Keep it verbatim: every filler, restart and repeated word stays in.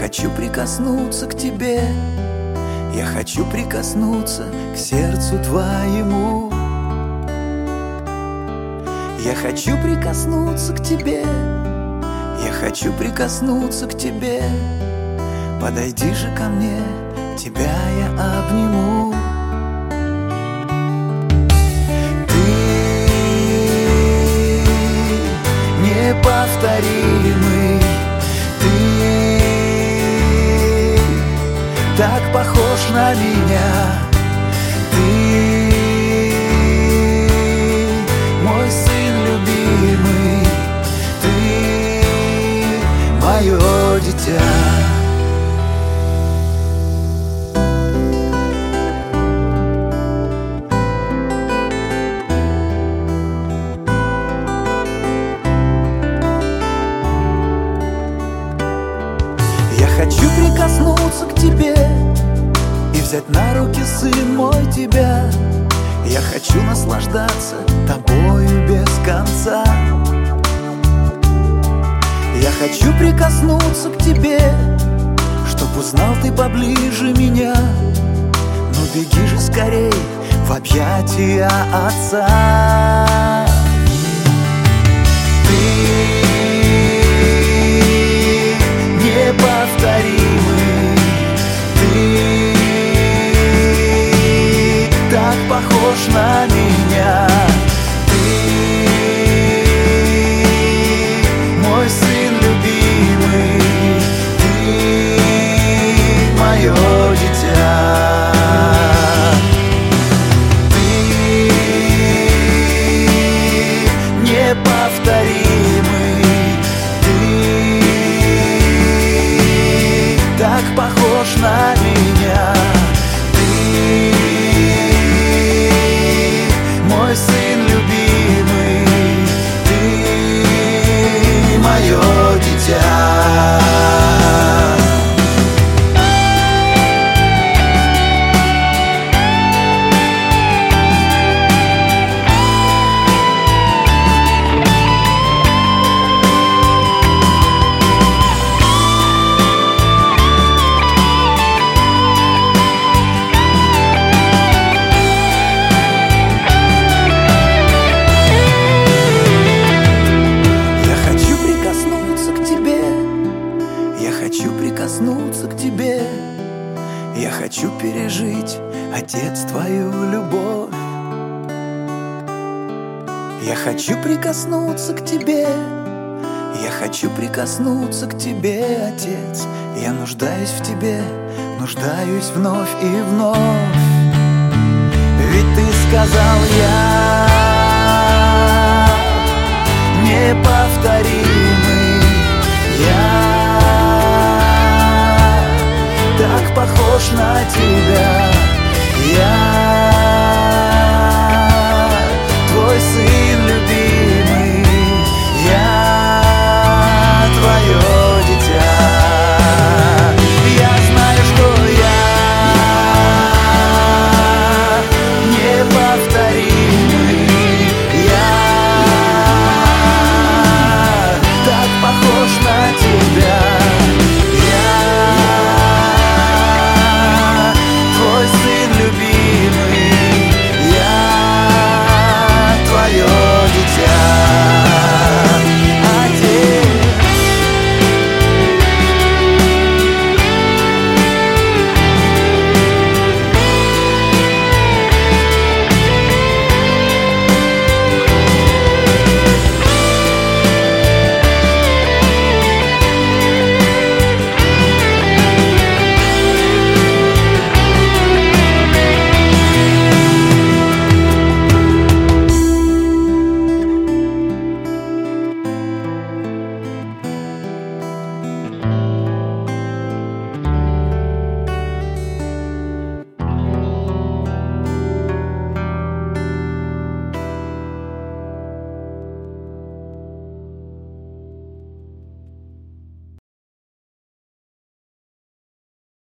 хочу прикоснуться к тебе, я хочу прикоснуться к сердцу твоему. Я хочу прикоснуться к тебе, я хочу прикоснуться к тебе. Подойди же ко мне, тебя я обниму. Ты неповторимый, ты так похож на меня. Ты мой сын любимый, ты мое дитя. Я хочу прикоснуться к тебе и взять на руки, сын мой, тебя. Я хочу наслаждаться тобою без конца. Я хочу прикоснуться к тебе, чтоб узнал ты поближе меня. Ну беги же скорей в объятия отца. Ты неповторимый, ты так похож на меня. Ты мой сын любимый, ты мое дитя. Ты неповторимый, ты так похож на меня. Ты мой сын любимый, ты мое дитя. Прикоснуться к тебе, я хочу пережить, Отец, твою любовь. Я хочу прикоснуться к тебе, я хочу прикоснуться к тебе, Отец. Я нуждаюсь в тебе, нуждаюсь вновь и вновь. Ведь ты сказал, я неповторимый, я так похож на тебя, я